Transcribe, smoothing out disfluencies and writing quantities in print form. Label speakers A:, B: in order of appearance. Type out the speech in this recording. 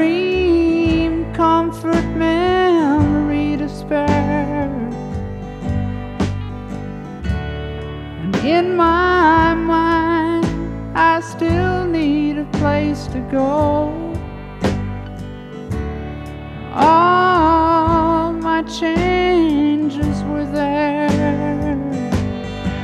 A: dream, comfort, memory, despair. And in my mind, I still need a place to go. All my chances